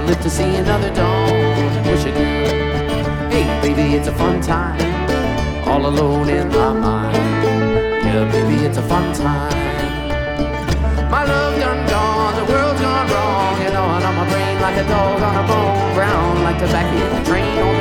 live to see another dawn. Wish again. Hey, baby, it's a fun time, all alone in my mind. Yeah, baby, it's a fun time. My love done gone, the world's gone wrong, you know, and on my brain like a dog on a bone, brown like tobacco in the drain.